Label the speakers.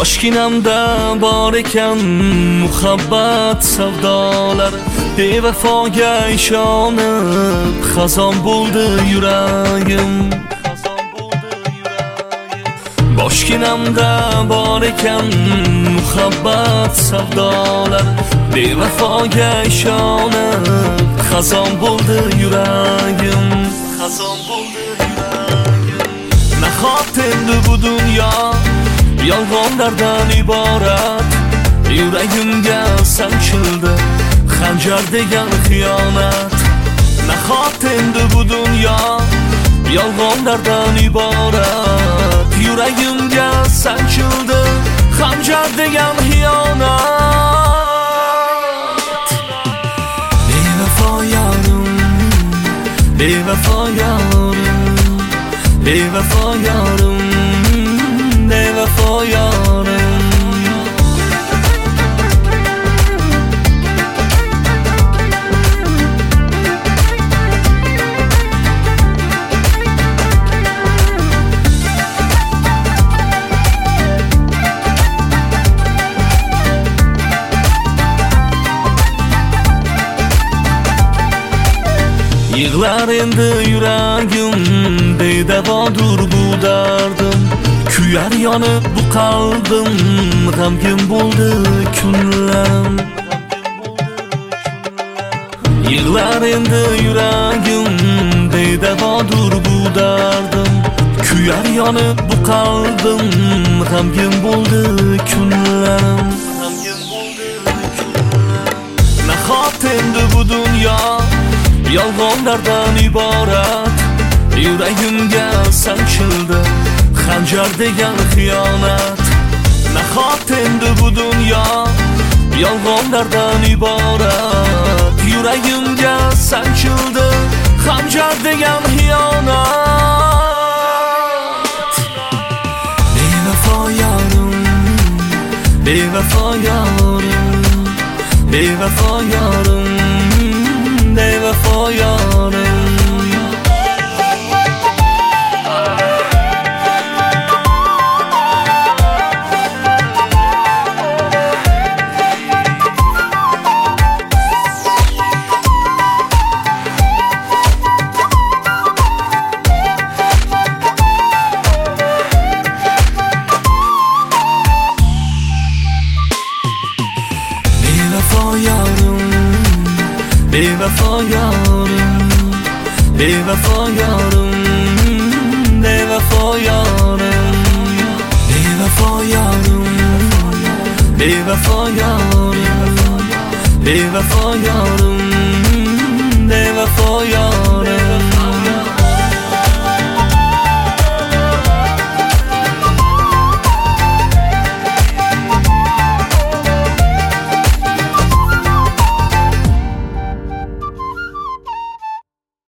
Speaker 1: Boshginamda bor ekan muhabbat savdolari, bevafoga ishonib xazon bo'ldi yuragim. Boshginamda bor ekan muhabbat savdolari, bevafoga ishonib xazon bo'ldi yuragim. Xazon bo'ldi yuragim. Nahot endi bu dunyo yolg'onlardan iborat, yuragimga sanchildi xanjar degan xiyonat. Nahot endi bu dunyo yolg'onlardan iborat, yuragimga sanchildi xanjar degan xiyonat. Bevafo yorim, bevafo yorim, bevafo yorim, bevafo yorim. Yig'lar endi yuragim, bedavodur bu dardim. Kuyar yonib bu qalbim, g'amgin bo'ldi kunlarim. Yig'lar endi yuragim, bedavodur bu dardim. Kuyar yonib bu qalbim, g'amgin bo'ldi kunlarim. Nahot endi bu dunyo yolg'onlardan iborat, yuragimga sanchildi xanjar degan xiyonat. Nahot endi bu dunyo yolg'onlardan iborat, yuragimga sanchildi xanjar degan xiyonat. Bevafo yorim, bevafo yorim, bevafo yorim, bevafo yorim. Bevafo yorim, bevafo yorim, bevafo yorim, bevafo yorim, bevafo yorim, bevafo yorim, bevafo yorim.